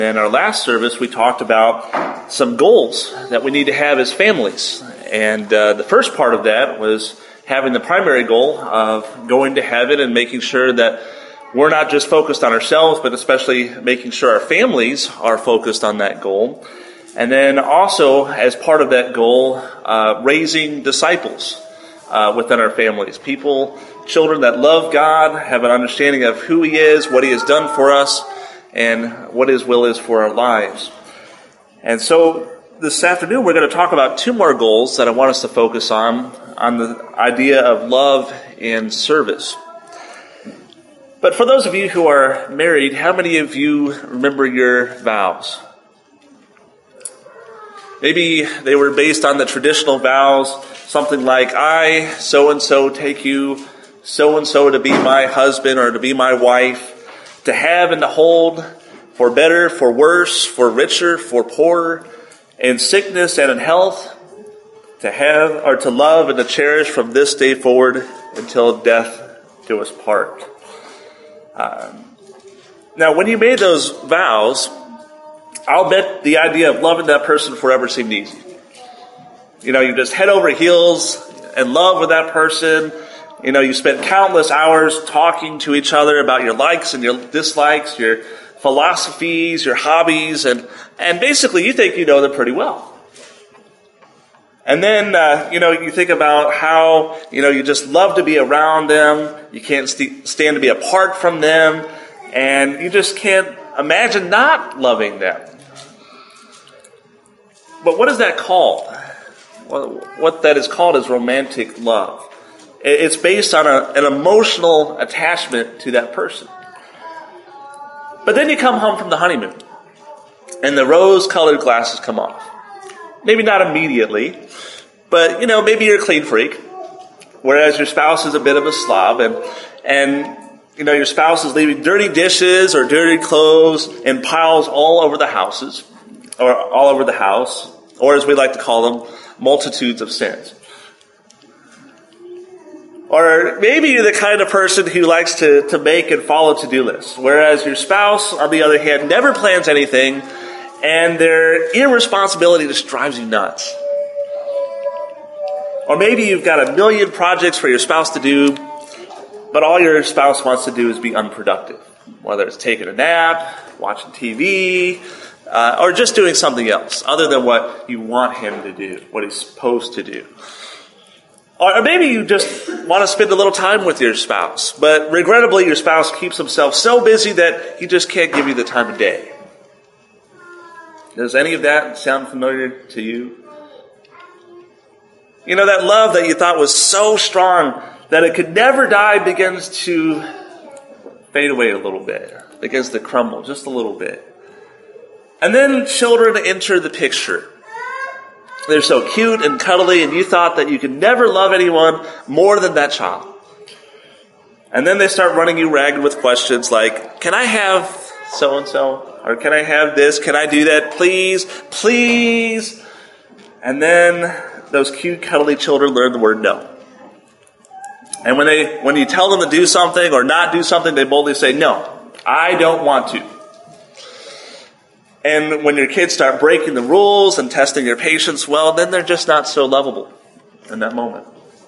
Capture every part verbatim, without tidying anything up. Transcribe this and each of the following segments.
In our last service, we talked about some goals that we need to have as families. And uh, the first part of that was having the primary goal of going to heaven and making sure that we're not just focused on ourselves, but especially making sure our families are focused on that goal. And then also, as part of that goal, uh, raising disciples uh, within our families. People, children that love God, have an understanding of who He is, what He has done for us, and what His will is for our lives. And so this afternoon we're going to talk about two more goals that I want us to focus on, on the idea of love and service. But for those of you who are married, how many of you remember your vows? Maybe they were based on the traditional vows, something like, I, so-and-so, take you, so-and-so to be my husband or to be my wife, to have and to hold, for better, for worse, for richer, for poorer, in sickness and in health, to have or to love and to cherish from this day forward until death do us part. Um, now, when you made those vows, I'll bet the idea of loving that person forever seemed easy. You know, you just head over heels in love with that person. You know, you spent countless hours talking to each other about your likes and your dislikes, your philosophies, your hobbies, and, and basically you think you know them pretty well. And then, uh, you know, you think about how, you know, you just love to be around them, you can't st- stand to be apart from them, and you just can't imagine not loving them. But what is that called? What, what that is called is romantic love. It's based on a, an emotional attachment to that person. But then you come home from the honeymoon, and the rose-colored glasses come off. Maybe not immediately, but, you know, maybe you're a clean freak, whereas your spouse is a bit of a slob, and, and you know, your spouse is leaving dirty dishes or dirty clothes in piles all over the houses, or all over the house, or as we like to call them, multitudes of sins. Or maybe you're the kind of person who likes to, to make and follow to-do lists, whereas your spouse, on the other hand, never plans anything, and their irresponsibility just drives you nuts. Or maybe you've got a million projects for your spouse to do, but all your spouse wants to do is be unproductive, whether it's taking a nap, watching T V, uh, or just doing something else other than what you want him to do, what he's supposed to do. Or maybe you just want to spend a little time with your spouse, but regrettably your spouse keeps himself so busy that he just can't give you the time of day. Does any of that sound familiar to you? You know, that love that you thought was so strong that it could never die begins to fade away a little bit, begins to crumble just a little bit. And then children enter the picture. They're so cute and cuddly, and you thought that you could never love anyone more than that child. And then they start running you ragged with questions like, can I have so-and-so? Or can I have this? Can I do that? Please, please. And then those cute, cuddly children learn the word no. And when they, when you tell them to do something or not do something, they boldly say, no, I don't want to. And when your kids start breaking the rules and testing your patience, well, then they're just not so lovable in that moment.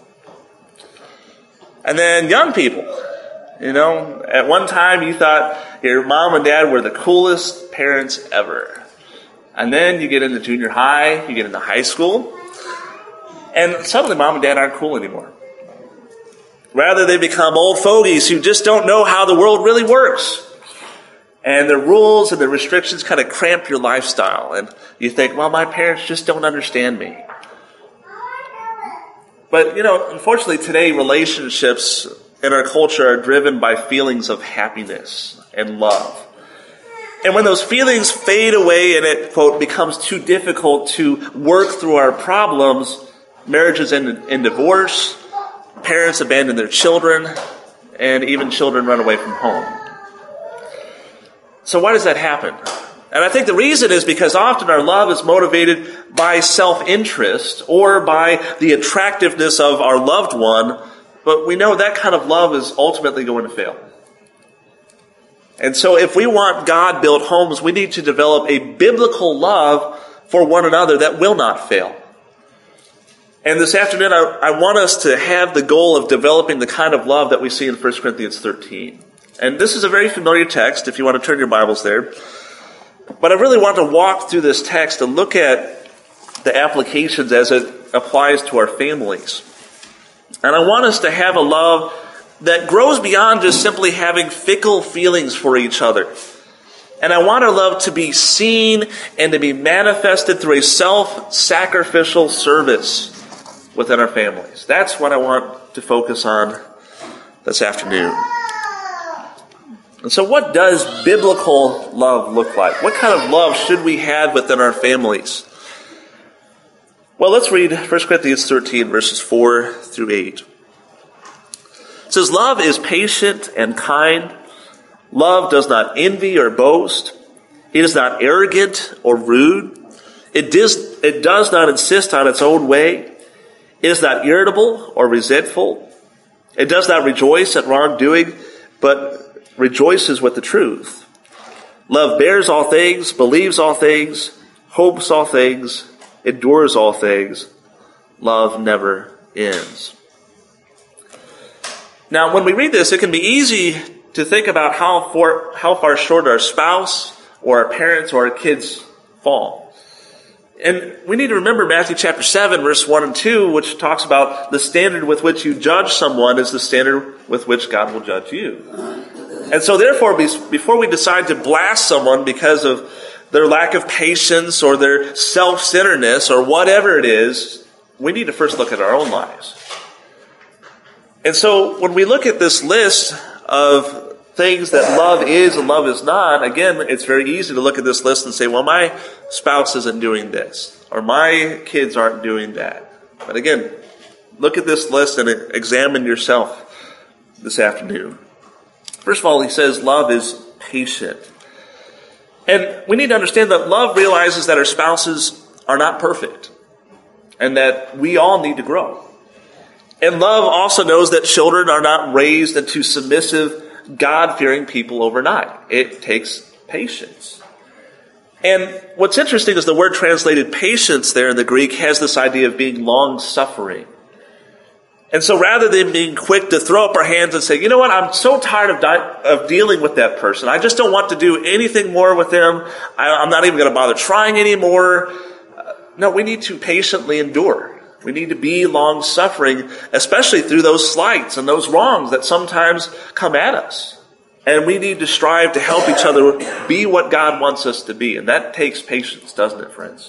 And then young people, you know, at one time you thought your mom and dad were the coolest parents ever. And then you get into junior high, you get into high school, and suddenly mom and dad aren't cool anymore. Rather, they become old fogies who just don't know how the world really works. And the rules and the restrictions kind of cramp your lifestyle. And you think, well, my parents just don't understand me. But, you know, unfortunately today relationships in our culture are driven by feelings of happiness and love. And when those feelings fade away and it, quote, becomes too difficult to work through our problems, marriages end in divorce, parents abandon their children, and even children run away from home. So why does that happen? And I think the reason is because often our love is motivated by self-interest or by the attractiveness of our loved one, but we know that kind of love is ultimately going to fail. And so if we want God-built homes, we need to develop a biblical love for one another that will not fail. And this afternoon, I, I want us to have the goal of developing the kind of love that we see in First Corinthians thirteen. And this is a very familiar text, if you want to turn your Bibles there. But I really want to walk through this text and look at the applications as it applies to our families. And I want us to have a love that grows beyond just simply having fickle feelings for each other. And I want our love to be seen and to be manifested through a self-sacrificial service within our families. That's what I want to focus on this afternoon. And so what does biblical love look like? What kind of love should we have within our families? Well, let's read First Corinthians thirteen, verses four through eight. It says, love is patient and kind. Love does not envy or boast. It is not arrogant or rude. It does, it does not insist on its own way. It is not irritable or resentful. It does not rejoice at wrongdoing, but rejoices with the truth. Love bears all things, believes all things, hopes all things, endures all things. Love never ends. Now, when we read this, it can be easy to think about how far, how far short our spouse or our parents or our kids fall. And we need to remember Matthew chapter seven, verse one and two, which talks about the standard with which you judge someone is the standard with which God will judge you. And so therefore, before we decide to blast someone because of their lack of patience or their self-centeredness or whatever it is, we need to first look at our own lives. And so when we look at this list of things that love is and love is not, again, it's very easy to look at this list and say, well, my spouse isn't doing this, or my kids aren't doing that. But again, look at this list and examine yourself this afternoon. First of all, he says love is patient. And we need to understand that love realizes that our spouses are not perfect and that we all need to grow. And love also knows that children are not raised into submissive, God-fearing people overnight. It takes patience. And what's interesting is the word translated patience there in the Greek has this idea of being long-suffering. And so rather than being quick to throw up our hands and say, you know what, I'm so tired of di- of dealing with that person. I just don't want to do anything more with them. I, I'm not even going to bother trying anymore. Uh, no, we need to patiently endure. We need to be long-suffering, especially through those slights and those wrongs that sometimes come at us. And we need to strive to help each other be what God wants us to be. And that takes patience, doesn't it, friends?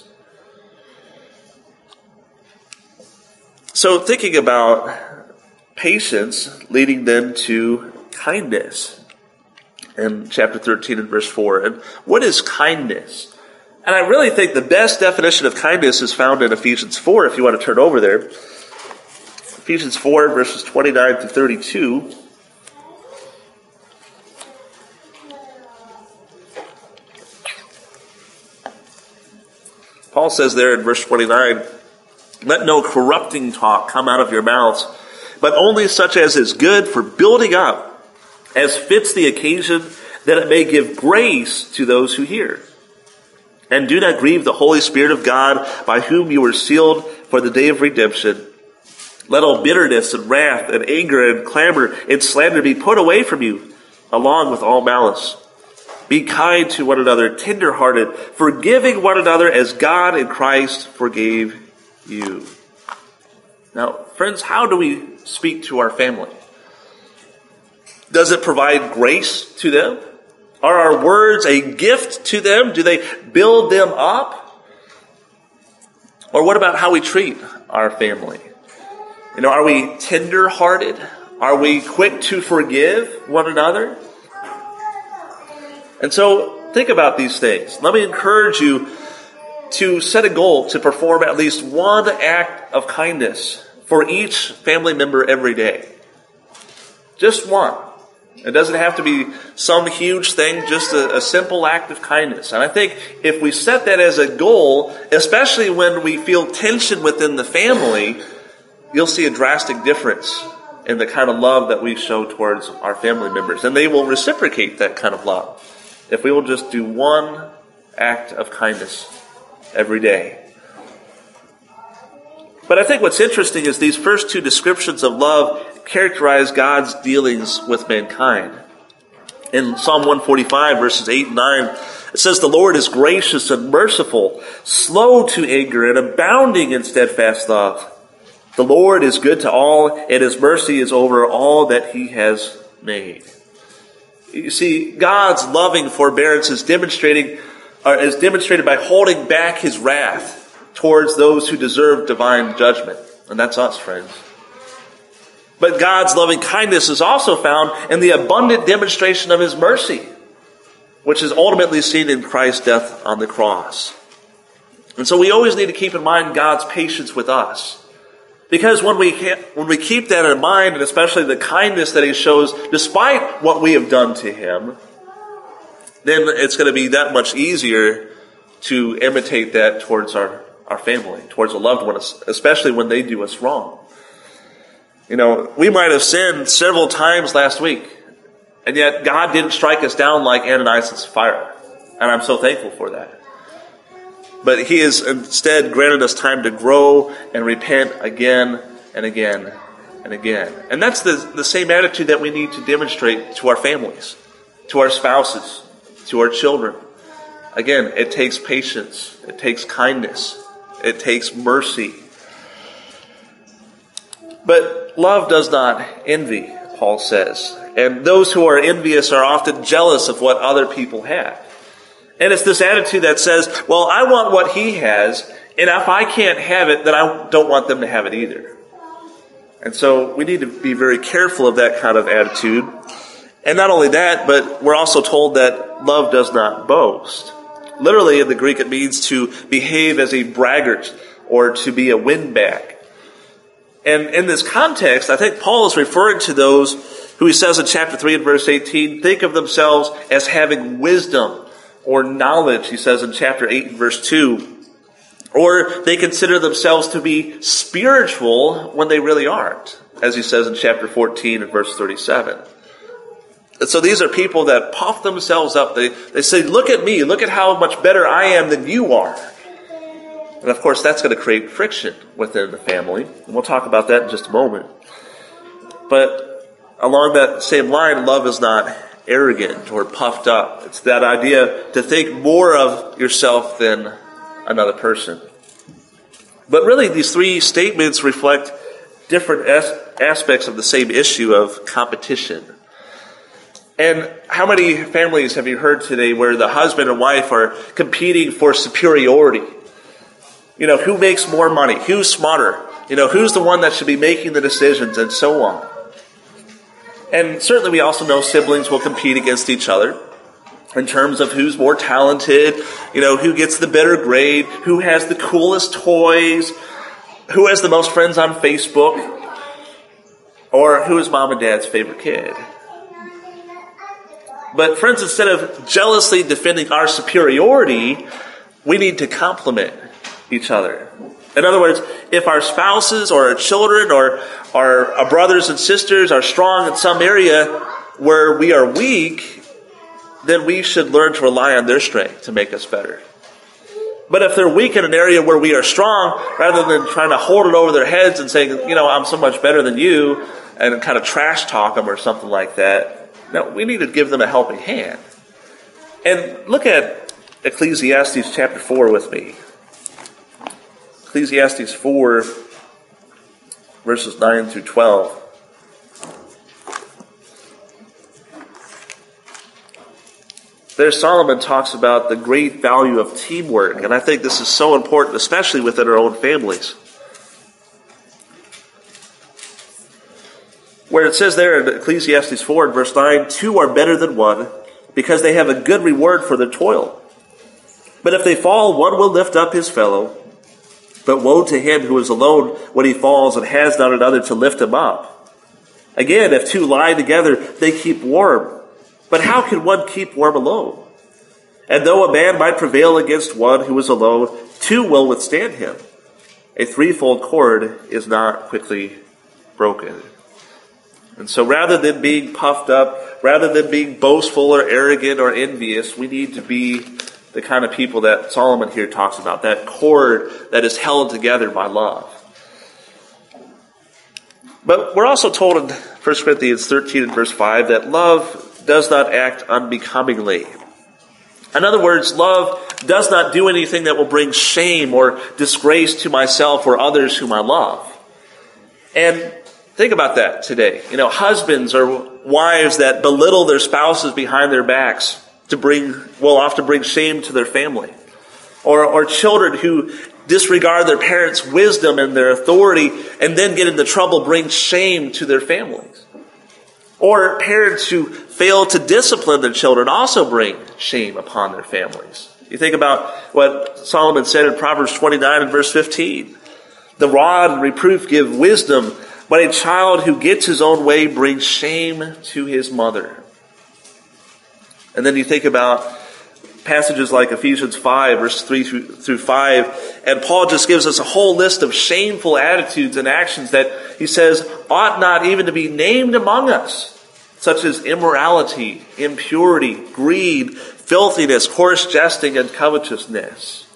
So thinking about patience leading then to kindness in chapter thirteen and verse four. And what is kindness? And I really think the best definition of kindness is found in Ephesians four, if you want to turn over there. Ephesians four, verses twenty-nine to thirty-two. Paul says there in verse twenty-nine, let no corrupting talk come out of your mouths, but only such as is good for building up, as fits the occasion, that it may give grace to those who hear. And do not grieve the Holy Spirit of God, by whom you were sealed for the day of redemption. Let all bitterness and wrath and anger and clamor and slander be put away from you, along with all malice. Be kind to one another, tender-hearted, forgiving one another as God in Christ forgave you. Now, friends, how do we speak to our family? Does it provide grace to them? Are our words a gift to them? Do they build them up? Or what about how we treat our family? You know, are we tender-hearted? Are we quick to forgive one another? And so, think about these things. Let me encourage you to set a goal to perform at least one act of kindness for each family member every day. Just one. It doesn't have to be some huge thing, just a, a simple act of kindness. And I think if we set that as a goal, especially when we feel tension within the family, you'll see a drastic difference in the kind of love that we show towards our family members. And they will reciprocate that kind of love if we will just do one act of kindness every day. But I think what's interesting is these first two descriptions of love characterize God's dealings with mankind. In Psalm one forty-five, verses eight and nine, it says, "The Lord is gracious and merciful, slow to anger, and abounding in steadfast love. The Lord is good to all, and his mercy is over all that he has made." You see, God's loving forbearance is demonstrating, or is demonstrated by holding back his wrath towards those who deserve divine judgment. And that's us, friends. But God's loving kindness is also found in the abundant demonstration of his mercy, which is ultimately seen in Christ's death on the cross. And so we always need to keep in mind God's patience with us. Because when we when we keep that in mind, and especially the kindness that he shows despite what we have done to him, then it's going to be that much easier to imitate that towards our, our family, towards a loved one, especially when they do us wrong. You know, we might have sinned several times last week, and yet God didn't strike us down like Ananias and Sapphira. And I'm so thankful for that. But he has instead granted us time to grow and repent again and again and again. And that's the, the same attitude that we need to demonstrate to our families, to our spouses, to our children. Again, it takes patience. It takes kindness. It takes mercy. But love does not envy, Paul says. And those who are envious are often jealous of what other people have. And it's this attitude that says, well, I want what he has, and if I can't have it, then I don't want them to have it either. And so we need to be very careful of that kind of attitude. And not only that, but we're also told that love does not boast. Literally, in the Greek, it means to behave as a braggart or to be a windbag. And in this context, I think Paul is referring to those who he says in chapter three and verse eighteen, think of themselves as having wisdom or knowledge, he says in chapter eight and verse two. Or they consider themselves to be spiritual when they really aren't, as he says in chapter fourteen and verse thirty-seven. And so these are people that puff themselves up. They, they say, look at me, look at how much better I am than you are. And of course, that's going to create friction within the family. And we'll talk about that in just a moment. But along that same line, love is not arrogant or puffed up. It's that idea to think more of yourself than another person. But really, these three statements reflect different as- aspects of the same issue of competition. And how many families have you heard today where the husband and wife are competing for superiority? You know, who makes more money? Who's smarter? You know, who's the one that should be making the decisions, and so on. And certainly we also know siblings will compete against each other in terms of who's more talented, you know, who gets the better grade, who has the coolest toys, who has the most friends on Facebook, or who is mom and dad's favorite kid. But friends, instead of jealously defending our superiority, we need to compliment each other. In other words, if our spouses or our children or our, our brothers and sisters are strong in some area where we are weak, then we should learn to rely on their strength to make us better. But if they're weak in an area where we are strong, rather than trying to hold it over their heads and saying, you know, I'm so much better than you, and kind of trash talk them or something like that, no, we need to give them a helping hand. And look at Ecclesiastes chapter four with me. Ecclesiastes four, verses nine through twelve. There Solomon talks about the great value of teamwork, and I think this is so important, especially within our own families. Where it says there in Ecclesiastes four, verse nine, two are better than one, because they have a good reward for their toil. But if they fall, one will lift up his fellow. But woe to him who is alone when he falls and has not another to lift him up. Again, if two lie together, they keep warm. But how can one keep warm alone? And though a man might prevail against one who is alone, two will withstand him. A threefold cord is not quickly broken. And so rather than being puffed up, rather than being boastful or arrogant or envious, we need to be the kind of people that Solomon here talks about, that cord that is held together by love. But we're also told in First Corinthians thirteen and verse five that love does not act unbecomingly. In other words, love does not do anything that will bring shame or disgrace to myself or others whom I love. And think about that today. You know, husbands or wives that belittle their spouses behind their backs to bring, will often bring shame to their family. Or, or children who disregard their parents' wisdom and their authority and then get into trouble, bring shame to their families. Or parents who fail to discipline their children also bring shame upon their families. You think about what Solomon said in Proverbs twenty-nine and verse fifteen. The rod and reproof give wisdom, but a child who gets his own way brings shame to his mother. And then you think about passages like Ephesians five, verse three through five, and Paul just gives us a whole list of shameful attitudes and actions that he says ought not even to be named among us, such as immorality, impurity, greed, filthiness, coarse jesting, and covetousness.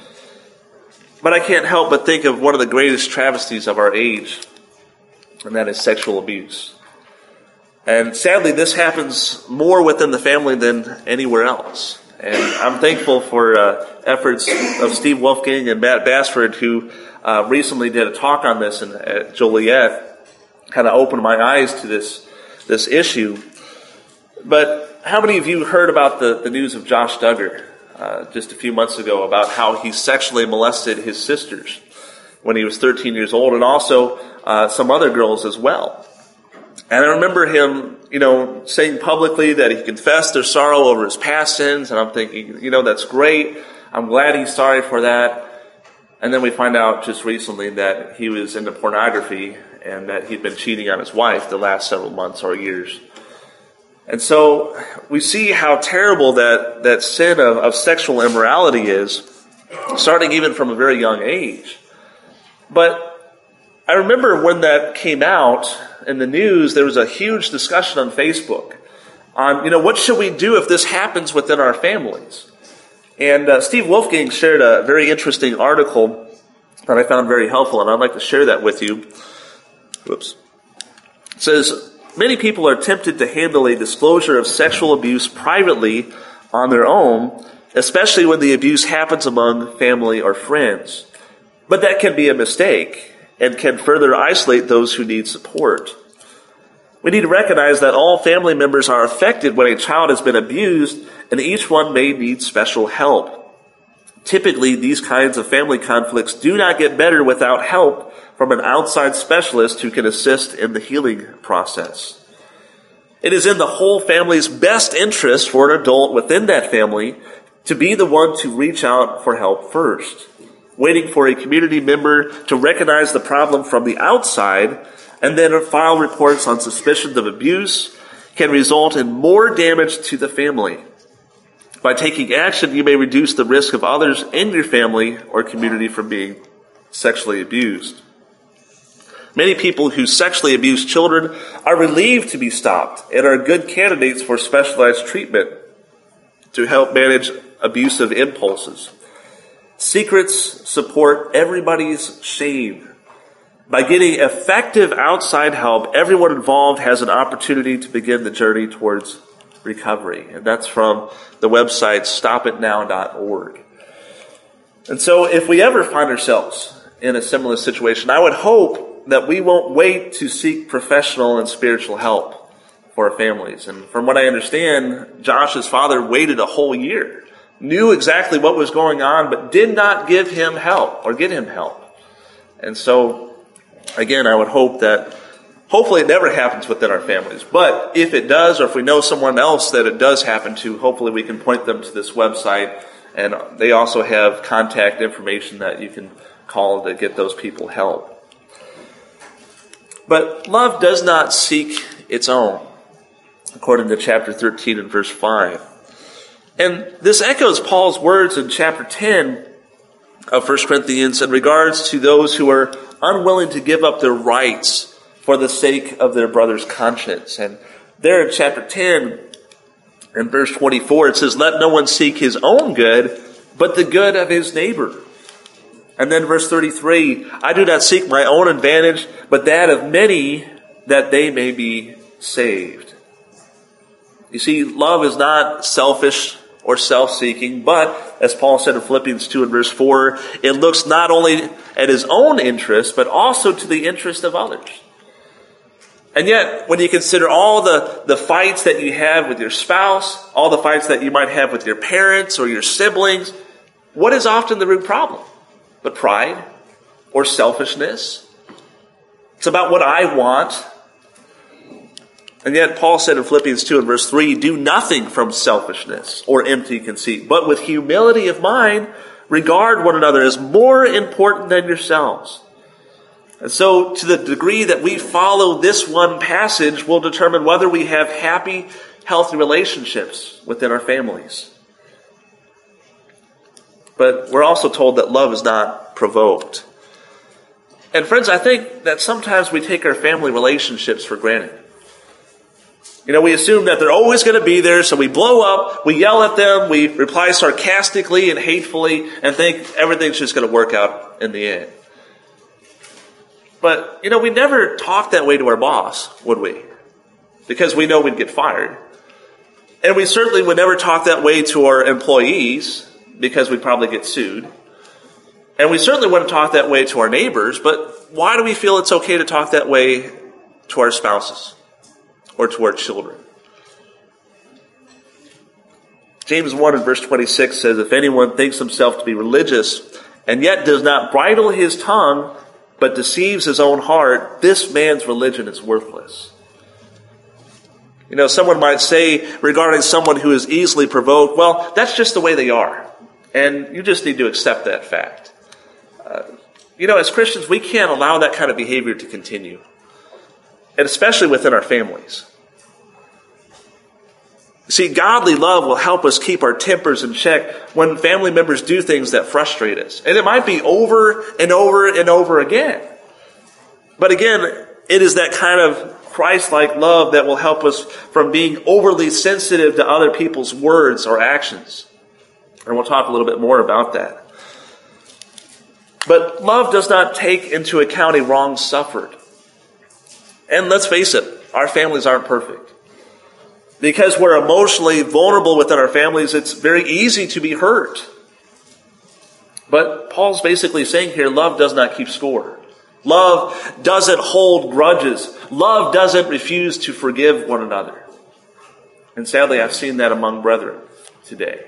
But I can't help but think of one of the greatest travesties of our age, and that is sexual abuse. And sadly, this happens more within the family than anywhere else. And I'm thankful for uh, efforts of Steve Wolfgang and Matt Bassford, who uh, recently did a talk on this in, at Joliet, kind of opened my eyes to this this issue. But how many of you heard about the, the news of Josh Duggar uh, just a few months ago about how he sexually molested his sisters when he was thirteen years old, and also uh, some other girls as well? And I remember him, you know, saying publicly that he confessed their sorrow over his past sins. And I'm thinking, you know, that's great. I'm glad he's sorry for that. And then we find out just recently that he was into pornography and that he'd been cheating on his wife the last several months or years. And so we see how terrible that, that sin of, of sexual immorality is, starting even from a very young age. But I remember when that came out in the news, there was a huge discussion on Facebook on, you know, what should we do if this happens within our families? And uh, Steve Wolfgang shared a very interesting article that I found very helpful, and I'd like to share that with you. Whoops. It says, many people are tempted to handle a disclosure of sexual abuse privately on their own, especially when the abuse happens among family or friends. But that can be a mistake and can further isolate those who need support. We need to recognize that all family members are affected when a child has been abused, and each one may need special help. Typically, these kinds of family conflicts do not get better without help from an outside specialist who can assist in the healing process. It is in the whole family's best interest for an adult within that family to be the one to reach out for help first. Waiting for a community member to recognize the problem from the outside and then file reports on suspicions of abuse can result in more damage to the family. By taking action, you may reduce the risk of others in your family or community from being sexually abused. Many people who sexually abuse children are relieved to be stopped and are good candidates for specialized treatment to help manage abusive impulses. Secrets support everybody's shame. By getting effective outside help, everyone involved has an opportunity to begin the journey towards recovery. And that's from the website stop it now dot org. And so if we ever find ourselves in a similar situation, I would hope that we won't wait to seek professional and spiritual help for our families. And from what I understand, Josh's father waited a whole year, knew exactly what was going on, but did not give him help or get him help. And so, again, I would hope that, hopefully it never happens within our families. But if it does, or if we know someone else that it does happen to, hopefully we can point them to this website. And they also have contact information that you can call to get those people help. But love does not seek its own, according to chapter thirteen and verse five. And this echoes Paul's words in chapter ten of First Corinthians in regards to those who are unwilling to give up their rights for the sake of their brother's conscience. And there in chapter ten, in verse twenty-four, it says, let no one seek his own good, but the good of his neighbor. And then verse thirty-three, I do not seek my own advantage, but that of many, that they may be saved. You see, love is not selfish or self-seeking, but, as Paul said in Philippians two and verse four, it looks not only at his own interest, but also to the interest of others. And yet, when you consider all the, the fights that you have with your spouse, all the fights that you might have with your parents or your siblings, what is often the root problem? But pride or selfishness. It's about what I want. And yet Paul said in Philippians two and verse three, do nothing from selfishness or empty conceit, but with humility of mind, regard one another as more important than yourselves. And so to the degree that we follow this one passage will determine whether we have happy, healthy relationships within our families. But we're also told that love is not provoked. And friends, I think that sometimes we take our family relationships for granted. You know, we assume that they're always going to be there, so we blow up, we yell at them, we reply sarcastically and hatefully, and think everything's just going to work out in the end. But, you know, we never talk that way to our boss, would we? Because we know we'd get fired. And we certainly would never talk that way to our employees, because we'd probably get sued. And we certainly wouldn't talk that way to our neighbors, but why do we feel it's okay to talk that way to our spouses or to our children? James one and verse twenty-six says, if anyone thinks himself to be religious and yet does not bridle his tongue, but deceives his own heart, this man's religion is worthless. You know, someone might say regarding someone who is easily provoked, well, that's just the way they are. And you just need to accept that fact. Uh, you know, as Christians, we can't allow that kind of behavior to continue. And especially within our families. See, godly love will help us keep our tempers in check when family members do things that frustrate us. And it might be over and over and over again. But again, it is that kind of Christ-like love that will help us from being overly sensitive to other people's words or actions. And we'll talk a little bit more about that. But love does not take into account a wrong suffered. And let's face it, our families aren't perfect. Because we're emotionally vulnerable within our families, it's very easy to be hurt. But Paul's basically saying here, love does not keep score. Love doesn't hold grudges. Love doesn't refuse to forgive one another. And sadly, I've seen that among brethren today.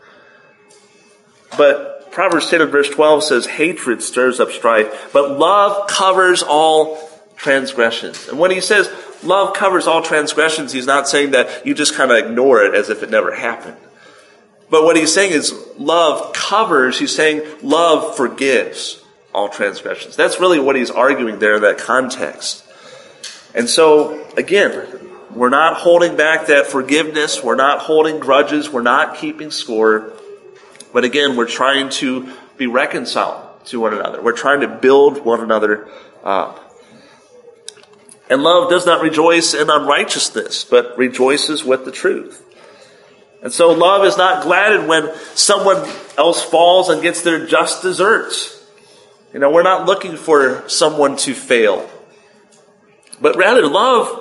But Proverbs ten and verse twelve says, hatred stirs up strife, but love covers all transgressions. And when he says love covers all transgressions, he's not saying that you just kind of ignore it as if it never happened. But what he's saying is love covers, he's saying love forgives all transgressions. That's really what he's arguing there in that context. And so, again, we're not holding back that forgiveness. We're not holding grudges. We're not keeping score. But again, we're trying to be reconciled to one another. We're trying to build one another up. And love does not rejoice in unrighteousness, but rejoices with the truth. And so love is not gladdened when someone else falls and gets their just deserts. You know, we're not looking for someone to fail. But rather, love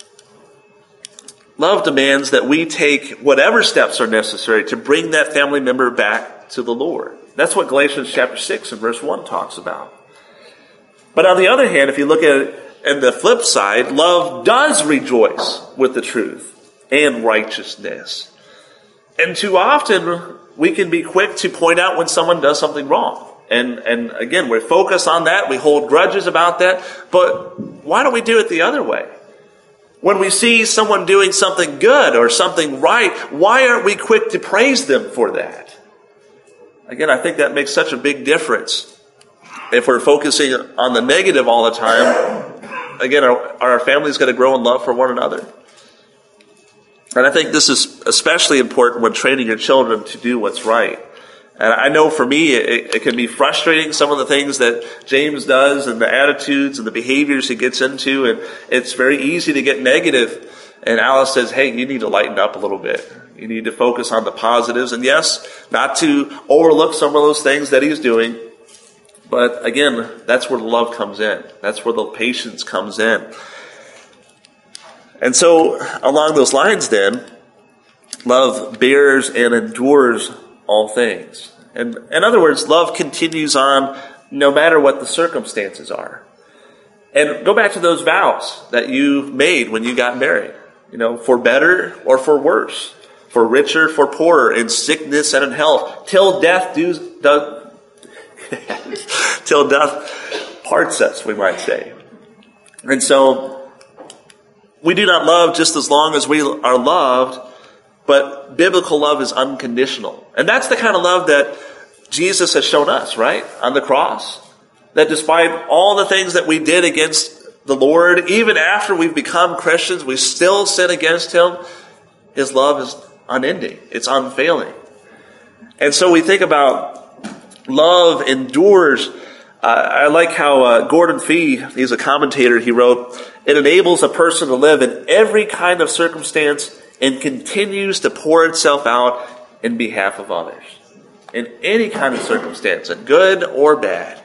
Love demands that we take whatever steps are necessary to bring that family member back to the Lord. That's what Galatians chapter six and verse one talks about. But on the other hand, if you look at it in the flip side, love does rejoice with the truth and righteousness. And too often, we can be quick to point out when someone does something wrong. And, and again, we focus on that. We hold grudges about that. But why don't we do it the other way? When we see someone doing something good or something right, why aren't we quick to praise them for that? Again, I think that makes such a big difference. If we're focusing on the negative all the time, again, are, are our families going to grow in love for one another? And I think this is especially important when training your children to do what's right. And I know for me, it, it can be frustrating, some of the things that James does and the attitudes and the behaviors he gets into. And it's very easy to get negative. And Alice says, hey, you need to lighten up a little bit. You need to focus on the positives. And yes, not to overlook some of those things that he's doing. But again, that's where the love comes in. That's where the patience comes in. And so along those lines then, love bears and endures all things. And in other words, love continues on no matter what the circumstances are. And go back to those vows that you made when you got married. You know, for better or for worse, for richer, for poorer, in sickness and in health, till death do, do till death parts us, we might say. And so we do not love just as long as we are loved, but biblical love is unconditional. And that's the kind of love that Jesus has shown us, right? On the cross. That despite all the things that we did against the Lord, even after we've become Christians, we still sin against Him. His love is unending. It's unfailing. And so we think about love endures. Uh, I like how uh, Gordon Fee, he's a commentator, he wrote, it enables a person to live in every kind of circumstance and continues to pour itself out in behalf of others. In any kind of circumstance, good or bad.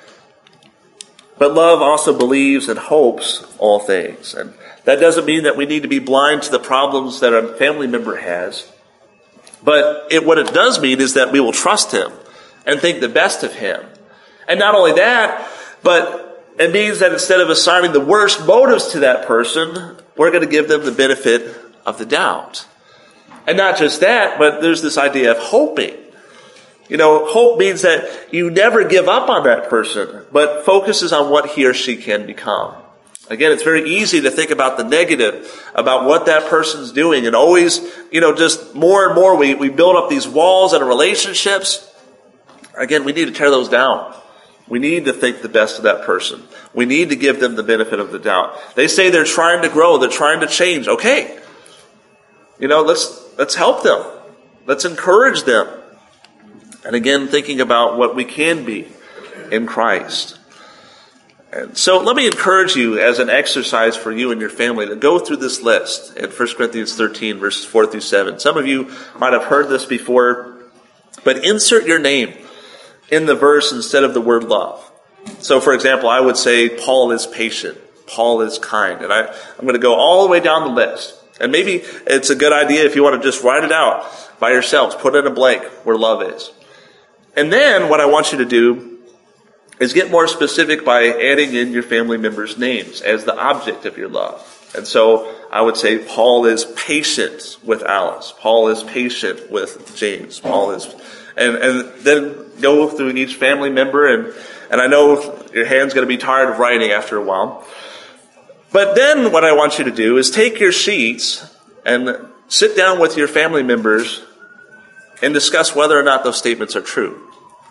But love also believes and hopes all things. And that doesn't mean that we need to be blind to the problems that a family member has. But it, what it does mean is that we will trust him and think the best of him. And not only that, but it means that instead of assigning the worst motives to that person, we're going to give them the benefit of the doubt. And not just that, but there's this idea of hoping. You know, hope means that you never give up on that person, but focuses on what he or she can become. Again, it's very easy to think about the negative, about what that person's doing, and always, you know, just more and more we, we build up these walls in relationships. Again, we need to tear those down. We need to think the best of that person. We need to give them the benefit of the doubt. They say they're trying to grow, they're trying to change. Okay. You know, let's let's help them. Let's encourage them. And again, thinking about what we can be in Christ. And so let me encourage you as an exercise for you and your family to go through this list in First Corinthians thirteen, verses four through seven. Some of you might have heard this before, but insert your name in the verse instead of the word love. So, for example, I would say Paul is patient. Paul is kind. And I, I'm going to go all the way down the list. And maybe it's a good idea if you want to just write it out by yourselves. Put in a blank where love is. And then what I want you to do is get more specific by adding in your family members' names as the object of your love. And so I would say Paul is patient with Alice. Paul is patient with James. Paul is, and, and then go through each family member. And, and I know your hand's going to be tired of writing after a while. But then what I want you to do is take your sheets and sit down with your family members and discuss whether or not those statements are true.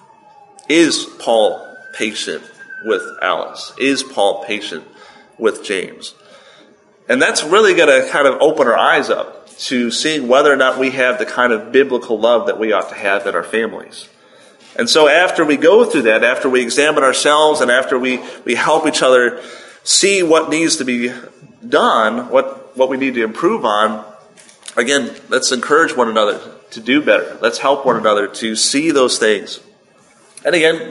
Is Paul patient with Alice? Is Paul patient with James? And that's really going to kind of open our eyes up to seeing whether or not we have the kind of biblical love that we ought to have in our families. And so after we go through that, after we examine ourselves and after we, we help each other see what needs to be done, what, what we need to improve on, again, let's encourage one another to do better. Let's help one another to see those things. And again,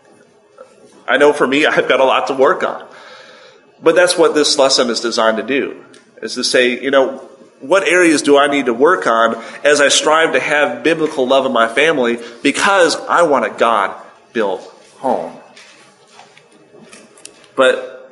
I know for me, I've got a lot to work on. But that's what this lesson is designed to do, is to say, you know, what areas do I need to work on as I strive to have biblical love in my family because I want a God-built home. But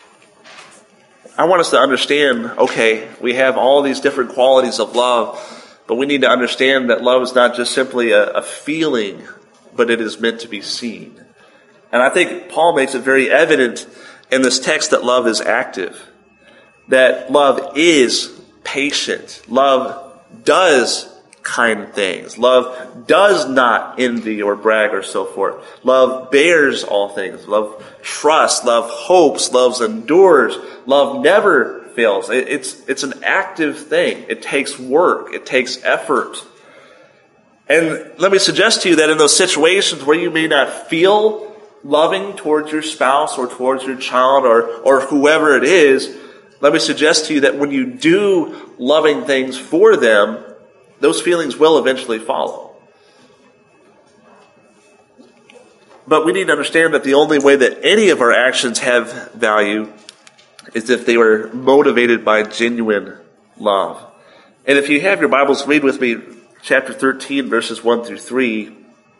I want us to understand, okay, we have all these different qualities of love, but we need to understand that love is not just simply a, a feeling, but it is meant to be seen. And I think Paul makes it very evident in this text that love is active, that love is patient, love does kind things, love does not envy or brag or so forth, love bears all things, love trusts, love hopes, love endures, love never fails. It's, it's an active thing. It takes work. It takes effort. And let me suggest to you that in those situations where you may not feel loving towards your spouse or towards your child or, or whoever it is, let me suggest to you that when you do loving things for them, those feelings will eventually follow. But we need to understand that the only way that any of our actions have value is if they were motivated by genuine love. And if you have your Bibles, read with me chapter thirteen, verses one through three.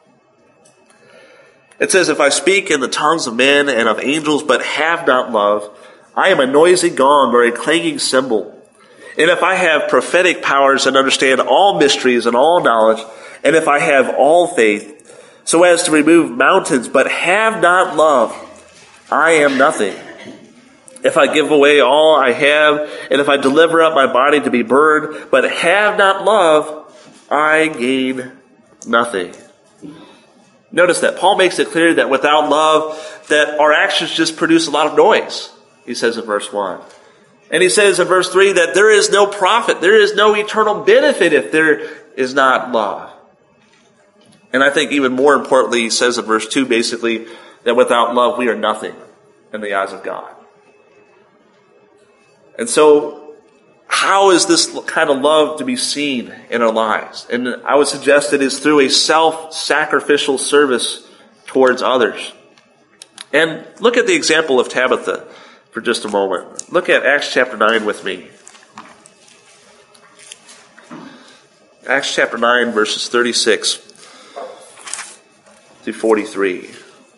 It says, "If I speak in the tongues of men and of angels, but have not love, I am a noisy gong or a clanging cymbal. And if I have prophetic powers and understand all mysteries and all knowledge, and if I have all faith, so as to remove mountains, but have not love, I am nothing. If I give away all I have, and if I deliver up my body to be burned, but have not love, I gain nothing." Notice that Paul makes it clear that without love, that our actions just produce a lot of noise, he says in verse one. And he says in verse three that there is no profit, there is no eternal benefit if there is not love. And I think even more importantly, he says in verse two basically that without love we are nothing in the eyes of God. And so, how is this kind of love to be seen in our lives? And I would suggest it is through a self-sacrificial service towards others. And look at the example of Tabitha for just a moment. Look at Acts chapter nine with me. Acts chapter nine, verses thirty-six to forty-three.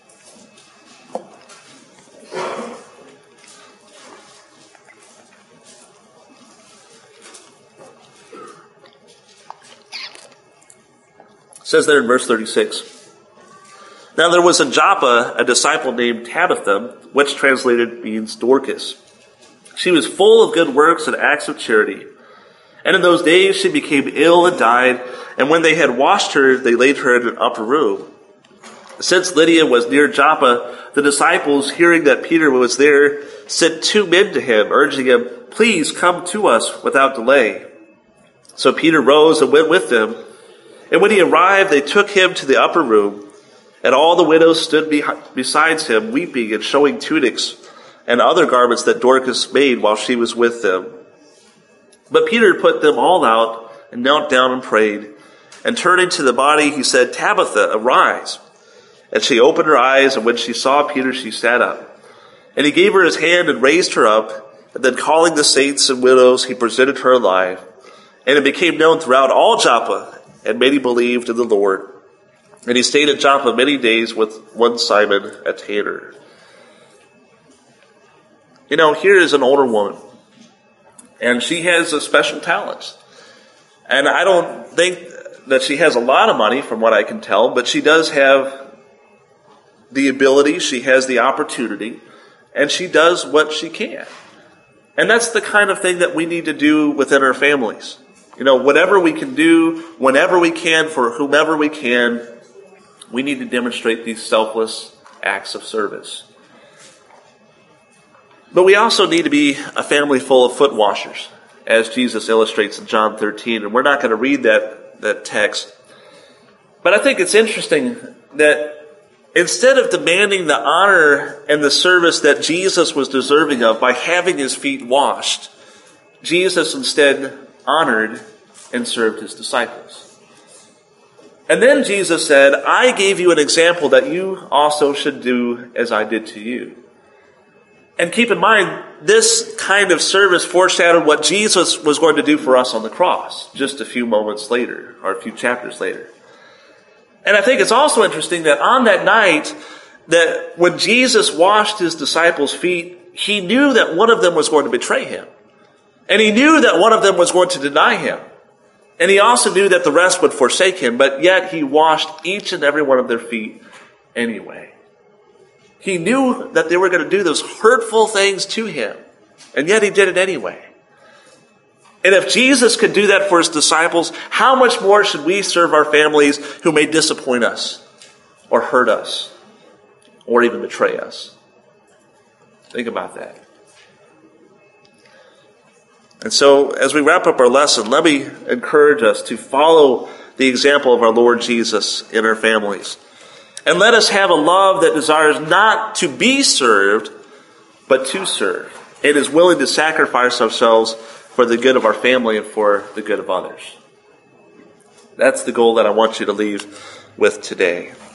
It says there in verse thirty-six, "Now there was in Joppa a disciple named Tabitha, which translated means Dorcas. She was full of good works and acts of charity. And in those days she became ill and died, and when they had washed her, they laid her in an upper room. Since Lydia was near Joppa, the disciples, hearing that Peter was there, sent two men to him, urging him, 'Please come to us without delay.' So Peter rose and went with them. And when he arrived, they took him to the upper room, and all the widows stood be- besides him, weeping and showing tunics and other garments that Dorcas made while she was with them. But Peter put them all out and knelt down and prayed. And turning to the body, he said, 'Tabitha, arise.' And she opened her eyes, and when she saw Peter, she sat up. And he gave her his hand and raised her up. And then calling the saints and widows, he presented her alive. And it became known throughout all Joppa, and many believed in the Lord. And he stayed at Joppa many days with one Simon, a tanner." You know, here is an older woman, and she has a special talent. And I don't think that she has a lot of money from what I can tell, but she does have the ability, she has the opportunity, and she does what she can. And that's the kind of thing that we need to do within our families. You know, whatever we can do, whenever we can, for whomever we can, we need to demonstrate these selfless acts of service. But we also need to be a family full of foot washers, as Jesus illustrates in John thirteen. And we're not going to read that, that text. But I think it's interesting that instead of demanding the honor and the service that Jesus was deserving of by having his feet washed, Jesus instead honored and served his disciples. And then Jesus said, "I gave you an example that you also should do as I did to you." And keep in mind, this kind of service foreshadowed what Jesus was going to do for us on the cross just a few moments later, or a few chapters later. And I think it's also interesting that on that night, that when Jesus washed his disciples' feet, he knew that one of them was going to betray him. And he knew that one of them was going to deny him. And he also knew that the rest would forsake him, but yet he washed each and every one of their feet anyway. He knew that they were going to do those hurtful things to him, and yet he did it anyway. And if Jesus could do that for his disciples, how much more should we serve our families who may disappoint us, or hurt us, or even betray us? Think about that. And so, as we wrap up our lesson, let me encourage us to follow the example of our Lord Jesus in our families. And let us have a love that desires not to be served, but to serve. It is willing to sacrifice ourselves for the good of our family and for the good of others. That's the goal that I want you to leave with today.